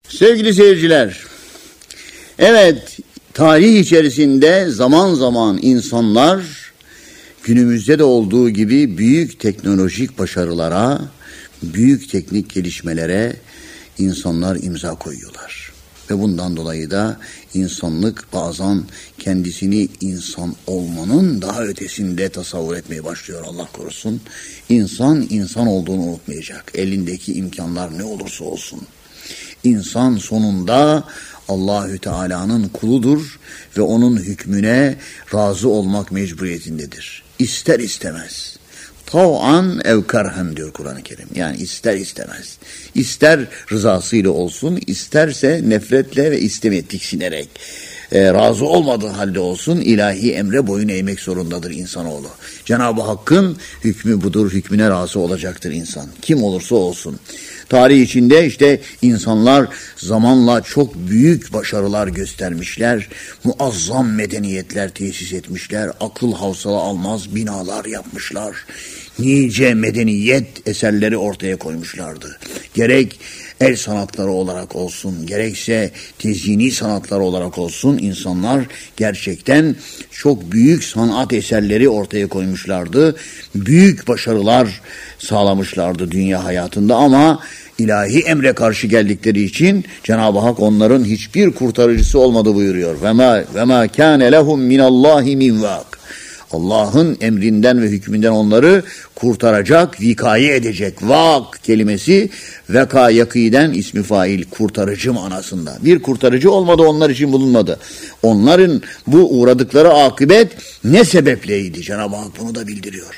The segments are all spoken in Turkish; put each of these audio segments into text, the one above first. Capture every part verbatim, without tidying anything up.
Sevgili seyirciler, evet, tarih içerisinde zaman zaman insanlar günümüzde de olduğu gibi büyük teknolojik başarılara, büyük teknik gelişmelere insanlar imza koyuyorlar. Ve bundan dolayı da insanlık bazen kendisini insan olmanın daha ötesinde tasavvur etmeye başlıyor, Allah korusun. İnsan, insan olduğunu unutmayacak. Elindeki imkanlar ne olursa olsun. İnsan sonunda Allahü Teala'nın kuludur ve onun hükmüne razı olmak mecburiyetindedir. İster istemez. Tav'an ev karhen diyor Kur'an-ı Kerim. Yani ister istemez. İster rızasıyla olsun, isterse nefretle ve istemeye tiksinerek. E, razı olmadığı halde olsun, ilahi emre boyun eğmek zorundadır insanoğlu. Cenab-ı Hakk'ın hükmü budur, hükmüne razı olacaktır insan. Kim olursa olsun. Tarih içinde işte insanlar zamanla çok büyük başarılar göstermişler. Muazzam medeniyetler tesis etmişler. Akıl havsala almaz binalar yapmışlar. Nice medeniyet eserleri ortaya koymuşlardı. Gerek el sanatları olarak olsun, gerekse tezyini sanatları olarak olsun, insanlar gerçekten çok büyük sanat eserleri ortaya koymuşlardı. Büyük başarılar sağlamışlardı dünya hayatında ama ilahi emre karşı geldikleri için Cenab-ı Hak onların hiçbir kurtarıcısı olmadı buyuruyor. Ve ma ve ma kana lehum minallahi min vak. Allah'ın emrinden ve hükmünden onları kurtaracak, vikaye edecek. Vak kelimesi veka yakiden ismi fail, kurtarıcı manasında. Bir kurtarıcı olmadı, onlar için bulunmadı. Onların bu uğradıkları akıbet ne sebepleydi? Cenab-ı Hak bunu da bildiriyor.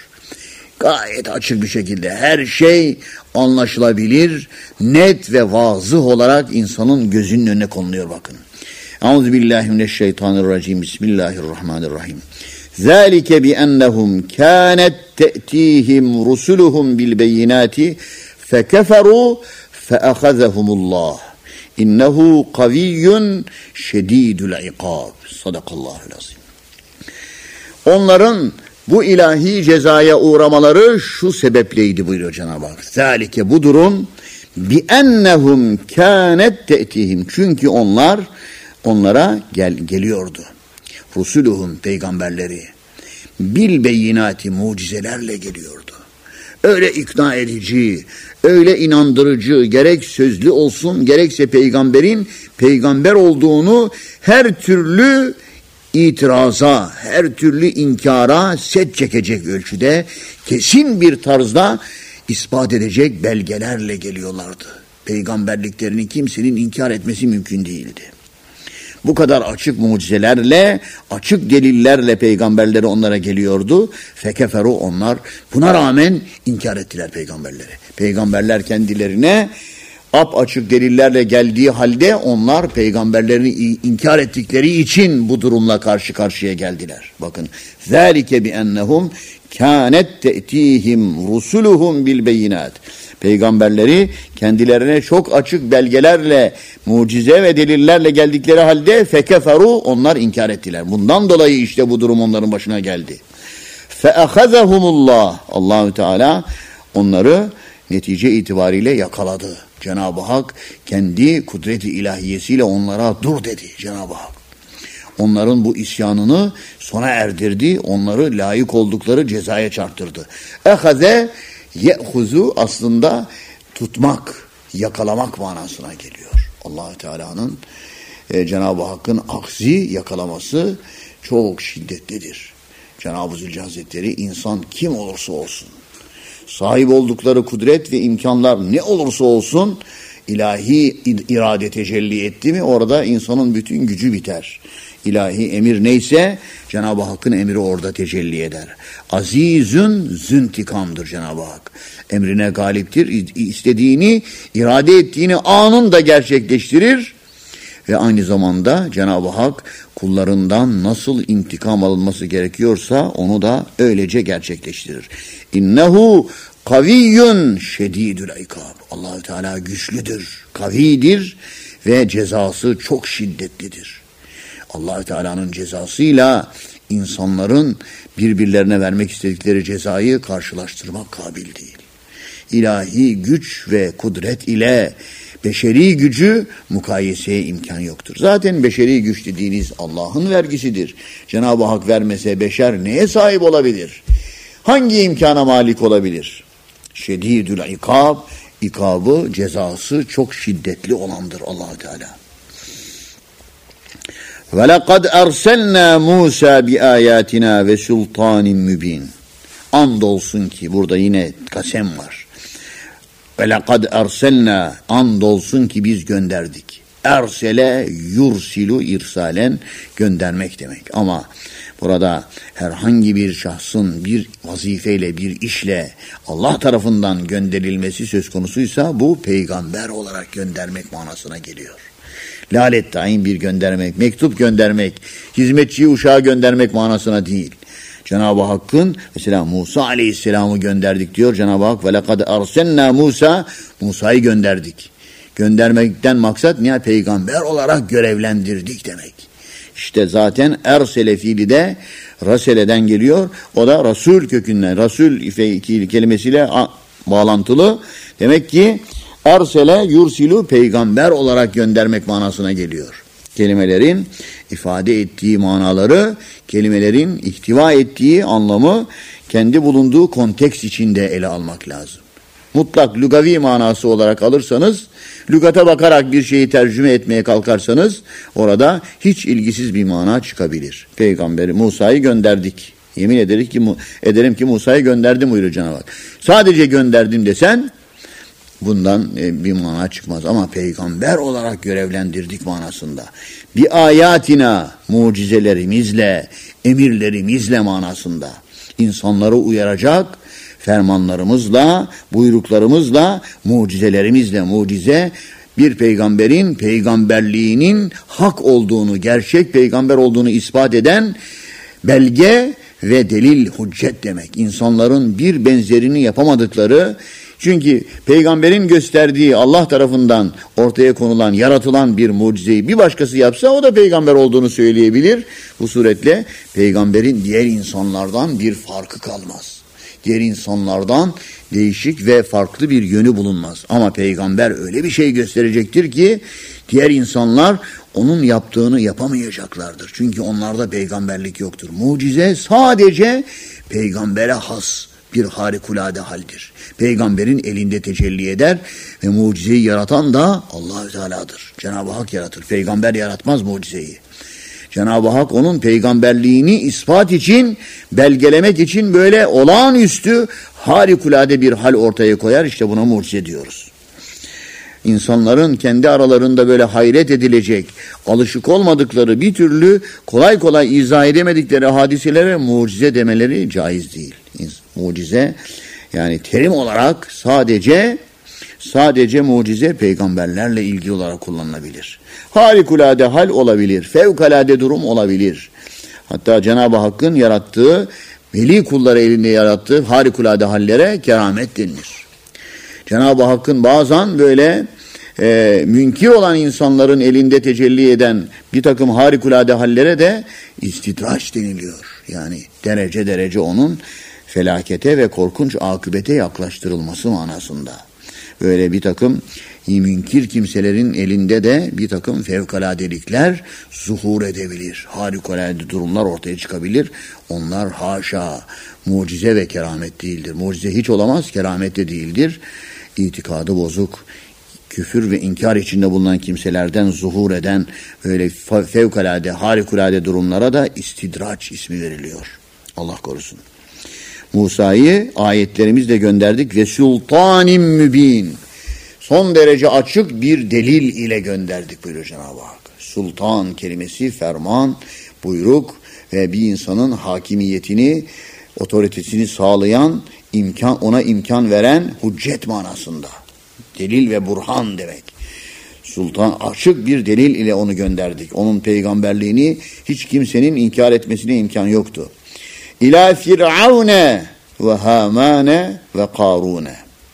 Gayet açık bir şekilde her şey anlaşılabilir, net ve vazıh olarak insanın gözünün önüne konuluyor bakın. Euzubillahimineşşeytanirracim. Bismillahirrahmanirrahim. Zalike bi ennehum kânet te'tihim rusuluhum bil beyinati fekeferu feahazahumullah. İnnehu kaviyyun şedîdül ikâb. Sadakallahul azim. Onların bu ilahi cezaya uğramaları şu sebepleydi buyuruyor Cenab-ı Hak. Zalike bu durum bi ennehum kânet te'tihim. Çünkü onlar onlara gel, geliyordu. Rusuluhum peygamberleri bil beyinati mucizelerle geliyordu. Öyle ikna edici, öyle inandırıcı, gerek sözlü olsun gerekse peygamberin peygamber olduğunu her türlü itiraza, her türlü inkara set çekecek ölçüde kesin bir tarzda ispat edecek belgelerle geliyorlardı. Peygamberliklerini kimsenin inkar etmesi mümkün değildi. Bu kadar açık mucizelerle, açık delillerle peygamberleri onlara geliyordu. Fekeferu onlar buna rağmen inkar ettiler peygamberleri. Peygamberler kendilerine ap açık delillerle geldiği halde onlar peygamberlerini inkar ettikleri için bu durumla karşı karşıya geldiler. Bakın. Zalike bi ennehum kânet te'tihim rusuluhum bil beyinat. Peygamberleri kendilerine çok açık belgelerle, mucize ve delillerle geldikleri halde fekeferu onlar inkar ettiler. Bundan dolayı işte bu durum onların başına geldi. Feahazahumullah. Allahü Teala onları netice itibariyle yakaladı. Cenab-ı Hak kendi kudret-i ilahiyesiyle onlara dur dedi Cenab-ı Hak. Onların bu isyanını sona erdirdi. Onları layık oldukları cezaya çarptırdı. Ehaze ye'huzu aslında tutmak, yakalamak manasına geliyor. Allah-u Teala'nın e, Cenab-ı Hakk'ın aksi yakalaması çok şiddetlidir. Cenab-ı Zülcelal Hazretleri insan kim olursa olsun, sahip oldukları kudret ve imkanlar ne olursa olsun ilahi irade tecelli etti mi orada insanın bütün gücü biter. İlahi emir neyse Cenab-ı Hakk'ın emri orada tecelli eder. Azizün züntikamdır Cenab-ı Hak. Emrine galiptir. İstediğini, irade ettiğini anında gerçekleştirir. Ve aynı zamanda Cenab-ı Hak kullarından nasıl intikam alınması gerekiyorsa onu da öylece gerçekleştirir. İnnehu kaviyyun şedidül ikab. Allah-u Teala güçlüdür, kavidir ve cezası çok şiddetlidir. Allah-u Teala'nın cezasıyla insanların birbirlerine vermek istedikleri cezayı karşılaştırmak kabil değil. İlahi güç ve kudret ile beşeri gücü mukayeseye imkan yoktur. Zaten beşeri güç dediğiniz Allah'ın vergisidir. Cenab-ı Hak vermese beşer neye sahip olabilir? Hangi imkana malik olabilir? Şedidül ikab, ikabı, cezası çok şiddetli olandır Allah Teala. Ve lekad erselna Musa bi ayatina ve sultanin mübin. Andolsun ki burada yine kasem var. Ve lekad erselna, andolsun ki biz gönderdik. Ersele yursilu irsalen, göndermek demek. Ama burada herhangi bir şahsın bir vazifeyle, bir işle Allah tarafından gönderilmesi söz konusuysa bu peygamber olarak göndermek manasına geliyor. Lalet tayin bir göndermek, mektup göndermek, hizmetçiyi uşağı göndermek manasına değil. Cenab-ı Hakk'ın mesela Musa Aleyhisselam'ı gönderdik diyor Cenab-ı Hak. Ve lekad erselna Musa, Musa'yı gönderdik. Göndermekten maksat niye? Peygamber olarak görevlendirdik demek. İşte zaten ersele fiili de rasele'den geliyor. O da Rasul kökünden. Rasul kelimesiyle bağlantılı. Demek ki ersele yursilu, peygamber olarak göndermek manasına geliyor. Kelimelerin ifade ettiği manaları, kelimelerin ihtiva ettiği anlamı kendi bulunduğu konteks içinde ele almak lazım. Mutlak lügavi manası olarak alırsanız, lügata bakarak bir şeyi tercüme etmeye kalkarsanız orada hiç ilgisiz bir mana çıkabilir. Peygamberi Musa'yı gönderdik. Yemin ederim ki, ederim ki Musa'yı gönderdim buyuruyor Cenab-ı Hak. Sadece gönderdim desen bundan bir mana çıkmaz ama peygamber olarak görevlendirdik manasında. Bir ayatina, mucizelerimizle, emirlerimizle manasında insanları uyaracak, fermanlarımızla, buyruklarımızla, mucizelerimizle, mucize bir peygamberin peygamberliğinin hak olduğunu, gerçek peygamber olduğunu ispat eden belge ve delil, hüccet demek. İnsanların bir benzerini yapamadıkları, çünkü peygamberin gösterdiği Allah tarafından ortaya konulan, yaratılan bir mucizeyi bir başkası yapsa o da peygamber olduğunu söyleyebilir. Bu suretle peygamberin diğer insanlardan bir farkı kalmaz. Diğer insanlardan değişik ve farklı bir yönü bulunmaz. Ama peygamber öyle bir şey gösterecektir ki diğer insanlar onun yaptığını yapamayacaklardır. Çünkü onlarda peygamberlik yoktur. Mucize sadece peygambere has bir harikulade haldir. Peygamberin elinde tecelli eder ve mucizeyi yaratan da Allah-u Teala'dır. Cenab-ı Hak yaratır. Peygamber yaratmaz mucizeyi. Cenab-ı Hak onun peygamberliğini ispat için, belgelemek için böyle olağanüstü harikulade bir hal ortaya koyar. İşte buna mucize diyoruz. İnsanların kendi aralarında böyle hayret edilecek, alışık olmadıkları, bir türlü kolay kolay izah edemedikleri hadiselere mucize demeleri caiz değil. Mucize yani terim olarak sadece sadece mucize peygamberlerle ilgili olarak kullanılabilir. Harikulade hal olabilir, fevkalade durum olabilir. Hatta Cenab-ı Hakk'ın yarattığı, veli kulları elinde yarattığı harikulade hallere keramet denilir. Cenab-ı Hakk'ın bazen böyle e, münkir olan insanların elinde tecelli eden bir takım harikulade hallere de istidraç deniliyor. Yani derece derece onun felakete ve korkunç akıbete yaklaştırılması manasında. Böyle bir takım münkir kimselerin elinde de bir takım fevkaladelikler zuhur edebilir. Harikulade durumlar ortaya çıkabilir. Onlar haşa mucize ve keramet değildir. Mucize hiç olamaz, keramet de değildir. İtikadı bozuk, küfür ve inkar içinde bulunan kimselerden zuhur eden böyle fevkalade, harikulade durumlara da istidraç ismi veriliyor. Allah korusun. Musa'yı ayetlerimizle gönderdik ve sultanim mübin. Son derece açık bir delil ile gönderdik buyuruyor Cenab-ı Hak. Sultan kelimesi ferman, buyruk ve bir insanın hakimiyetini, otoritesini sağlayan, imkan ona imkan veren hüccet manasında. Delil ve burhan demek. Sultan açık bir delil ile onu gönderdik. Onun peygamberliğini hiç kimsenin inkar etmesine imkan yoktu. İlâ Firavne ve Hamane ve Karune.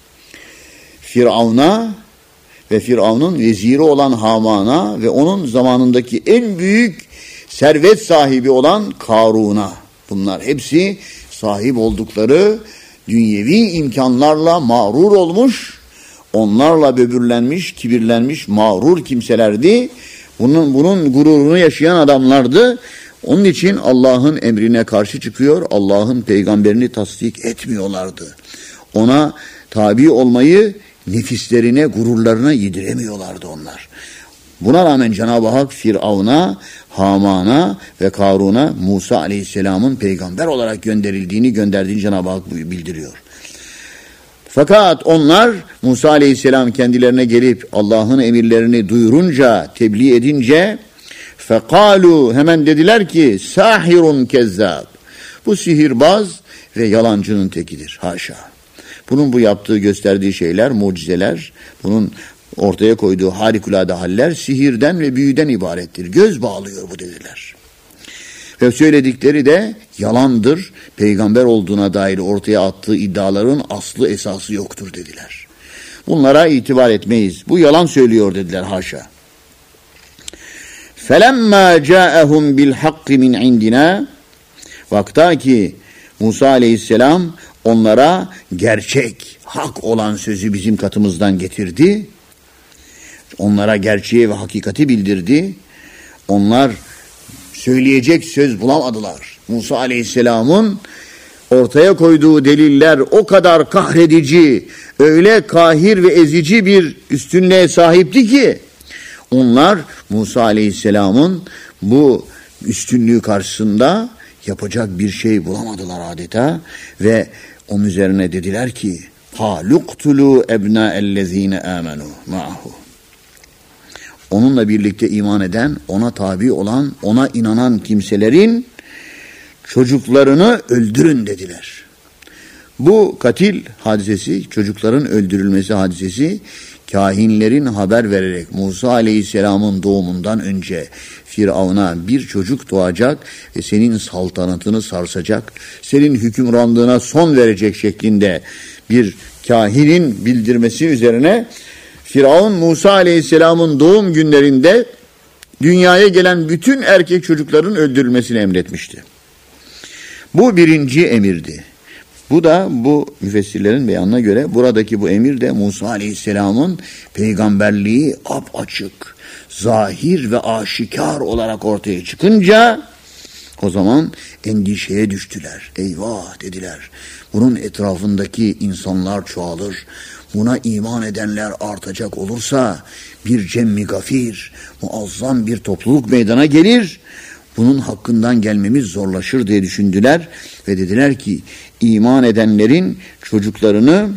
Firavun'a ve Firavun'un veziri olan Haman'a ve onun zamanındaki en büyük servet sahibi olan Karun'a. Bunlar hepsi sahip oldukları dünyevi imkanlarla mağrur olmuş, onlarla böbürlenmiş, kibirlenmiş, mağrur kimselerdi. Bunun, bunun gururunu yaşayan adamlardı. Onun için Allah'ın emrine karşı çıkıyor, Allah'ın peygamberini tasdik etmiyorlardı. Ona tabi olmayı nefislerine, gururlarına yediremiyorlardı onlar. Buna rağmen Cenab-ı Hak Firavun'a, Haman'a ve Karun'a Musa Aleyhisselam'ın peygamber olarak gönderildiğini, gönderdiğini Cenab-ı Hak bildiriyor. Fakat onlar Musa Aleyhisselam kendilerine gelip Allah'ın emirlerini duyurunca, tebliğ edince fekalu hemen dediler ki sahirun kezzab. Bu sihirbaz ve yalancının tekidir. Haşa. Bunun bu yaptığı, gösterdiği şeyler, mucizeler, bunun ortaya koyduğu harikulade haller sihirden ve büyüden ibarettir. Göz bağlıyor bu dediler. Ve söyledikleri de yalandır. Peygamber olduğuna dair ortaya attığı iddiaların aslı esası yoktur dediler. Bunlara itibar etmeyiz. Bu yalan söylüyor dediler, haşa. فَلَمَّا جَاءَهُمْ بِالْحَقِّ مِنْ عِنْدِنَا Vakta ki Musa Aleyhisselam onlara gerçek, hak olan sözü bizim katımızdan getirdi. Onlara gerçeği ve hakikati bildirdi. Onlar söyleyecek söz bulamadılar. Musa Aleyhisselam'ın ortaya koyduğu deliller o kadar kahredici, öyle kahir ve ezici bir üstünlüğe sahipti ki onlar Musa Aleyhisselam'ın bu üstünlüğü karşısında yapacak bir şey bulamadılar adeta ve onun üzerine dediler ki "Haluqtulu ebna'ellezine amenu ma'ahu." Onunla birlikte iman eden, ona tabi olan, ona inanan kimselerin çocuklarını öldürün dediler. Bu katil hadisesi, çocukların öldürülmesi hadisesi, kahinlerin haber vererek Musa Aleyhisselam'ın doğumundan önce Firavun'a bir çocuk doğacak ve senin saltanatını sarsacak, senin hükümranlığına son verecek şeklinde bir kahinin bildirmesi üzerine Firavun Musa Aleyhisselam'ın doğum günlerinde dünyaya gelen bütün erkek çocukların öldürülmesini emretmişti. Bu birinci emirdi. Bu da bu müfessirlerin beyanına göre buradaki bu emir de Musa Aleyhisselam'ın peygamberliği apaçık, zahir ve aşikar olarak ortaya çıkınca o zaman endişeye düştüler. Eyvah dediler. Bunun etrafındaki insanlar çoğalır. Buna iman edenler artacak olursa bir cemmi gafir, muazzam bir topluluk meydana gelir. Bunun hakkından gelmemiz zorlaşır diye düşündüler ve dediler ki iman edenlerin çocuklarını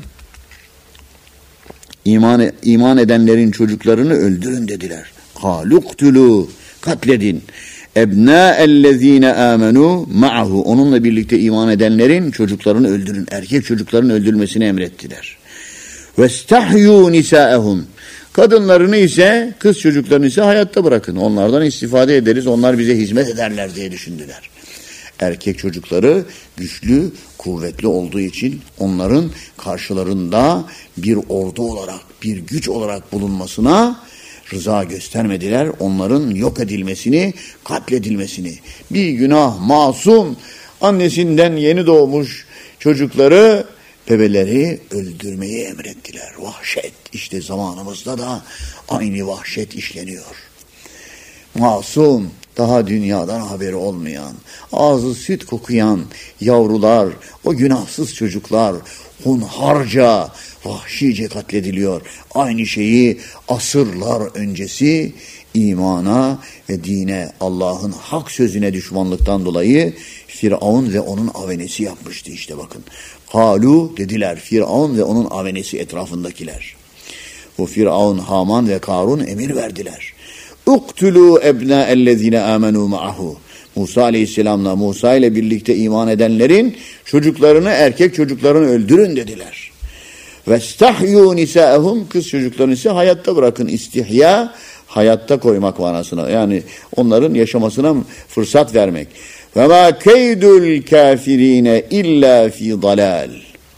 iman, iman edenlerin çocuklarını öldürün dediler. Haluqtulu katledin ebnâellezîne âmenû ma'ahu onunla birlikte iman edenlerin çocuklarını öldürün. Erkek çocukların öldürülmesini emrettiler. Vestahyû nisâehum kadınlarını ise, kız çocuklarını ise hayatta bırakın. Onlardan istifade ederiz. Onlar bize hizmet ederler diye düşündüler. Erkek çocukları güçlü, kuvvetli olduğu için onların karşılarında bir ordu olarak, bir güç olarak bulunmasına rıza göstermediler. Onların yok edilmesini, katledilmesini. Bir günah, masum, annesinden yeni doğmuş çocukları, bebeleri öldürmeyi emrettiler. Vahşet. İşte zamanımızda da aynı vahşet işleniyor. Masum, daha dünyadan haberi olmayan, ağzı süt kokuyan yavrular, o günahsız çocuklar hunharca, vahşice katlediliyor. Aynı şeyi asırlar öncesi imana ve dine, Allah'ın hak sözüne düşmanlıktan dolayı Firavun ve onun avenesi yapmıştı işte bakın. Halu dediler Firavun ve onun avenesi etrafındakiler. Bu Firavun, Haman ve Karun emir verdiler. Uktulu ebnâellezîne âmenû ma'ahu. Musa Aleyhisselam'la Musa ile birlikte iman edenlerin çocuklarını, erkek çocuklarını öldürün dediler. Vestahyû nisâehum kız çocuklarını ise hayatta bırakın. İstihya hayatta koymak manasına. Yani onların yaşamasına fırsat vermek. Ve mâ keydul kâfirîne illâ fî dalâl.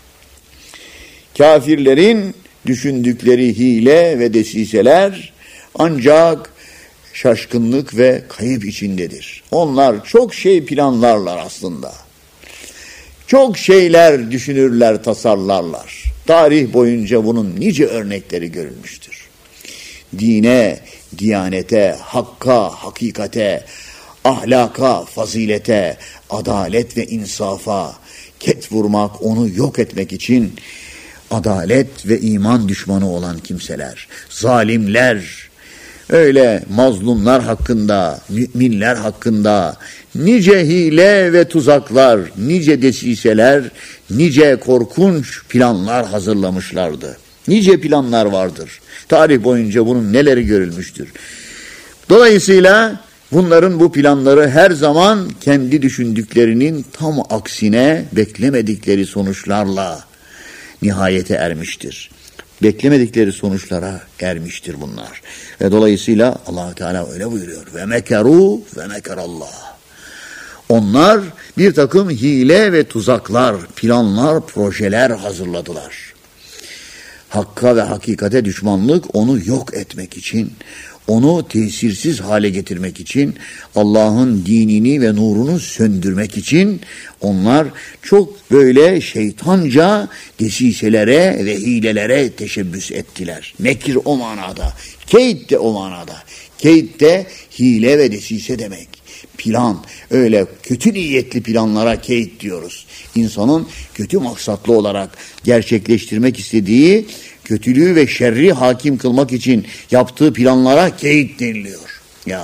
Kafirlerin düşündükleri hile ve desiseler ancak şaşkınlık ve kayıp içindedir. Onlar çok şey planlarlar aslında. Çok şeyler düşünürler, tasarlarlar. Tarih boyunca bunun nice örnekleri görülmüştür. Dine, diyanete, hakka, hakikate, ahlaka, fazilete, adalet ve insafa ket vurmak, onu yok etmek için adalet ve iman düşmanı olan kimseler, zalimler, öyle mazlumlar hakkında, müminler hakkında nice hile ve tuzaklar, nice desiseler, nice korkunç planlar hazırlamışlardı. Nice planlar vardır. Tarih boyunca bunun neleri görülmüştür. Dolayısıyla bunların bu planları her zaman kendi düşündüklerinin tam aksine beklemedikleri sonuçlarla nihayete ermiştir. Beklemedikleri sonuçlara ermiştir bunlar. Ve dolayısıyla Allah Teala öyle buyuruyor. Ve mekeru ve mekerallah. Onlar bir takım hile ve tuzaklar, planlar, projeler hazırladılar. Hakka ve hakikate düşmanlık, onu yok etmek için, onu tesirsiz hale getirmek için, Allah'ın dinini ve nurunu söndürmek için onlar çok böyle şeytanca desiselere ve hilelere teşebbüs ettiler. Mekir o manada, keyd de o manada. Keyd de hile ve desise demek. Plan, öyle kötü niyetli planlara keyd diyoruz. İnsanın kötü maksatlı olarak gerçekleştirmek istediği kötülüğü ve şerri hakim kılmak için yaptığı planlara keyd deniliyor. Ya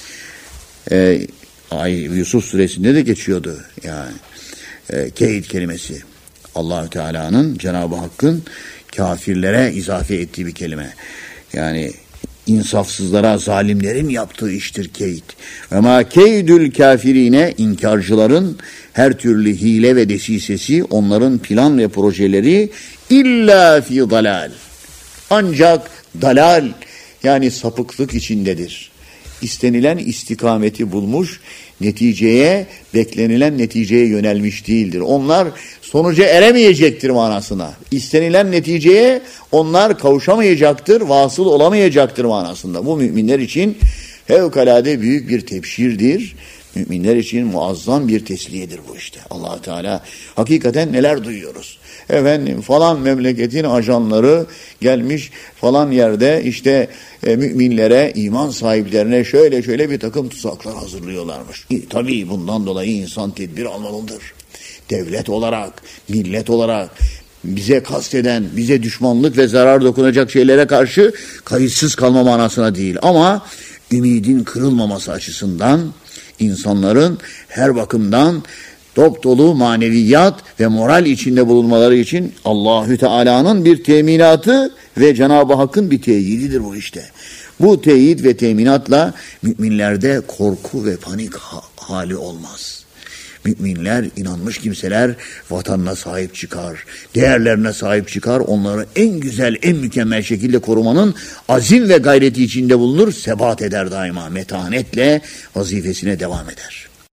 e, Ay Yusuf suresinde de geçiyordu yani e, keyd kelimesi. Allahü Teala'nın, Cenab-ı Hakk'ın kafirlere izafe ettiği bir kelime. Yani insafsızlara, zalimlerin yaptığı iştir keyd. Ve ma keydül kafirine, inkarcıların her türlü hile ve desisesi, onların plan ve projeleri illa fi dalal. Ancak dalal, yani sapıklık içindedir. İstenilen istikameti bulmuş, neticeye, beklenilen neticeye yönelmiş değildir. Onlar sonuca eremeyecektir manasına. İstenilen neticeye onlar kavuşamayacaktır, vasıl olamayacaktır manasında. Bu müminler için fevkalade büyük bir tebşirdir. Müminler için muazzam bir tesliyedir bu işte. Allah Teala hakikaten neler duyuyoruz. Efendim falan memleketin ajanları gelmiş falan yerde işte e, müminlere, iman sahiplerine şöyle şöyle bir takım tuzaklar hazırlıyorlarmış. E, tabii bundan dolayı insan tedbir almalıdır. Devlet olarak, millet olarak bize kasteden, bize düşmanlık ve zarar dokunacak şeylere karşı kayıtsız kalma manasına değil. Ama ümidin kırılmaması açısından insanların her bakımdan dop dolu maneviyat ve moral içinde bulunmaları için Allahü Teala'nın bir teminatı ve Cenab-ı Hakk'ın bir teyididir bu işte. Bu teyit ve teminatla müminlerde korku ve panik ha- hali olmaz. Müminler, inanmış kimseler vatanına sahip çıkar, değerlerine sahip çıkar, onları en güzel, en mükemmel şekilde korumanın azim ve gayreti içinde bulunur, sebat eder daima, metanetle vazifesine devam eder.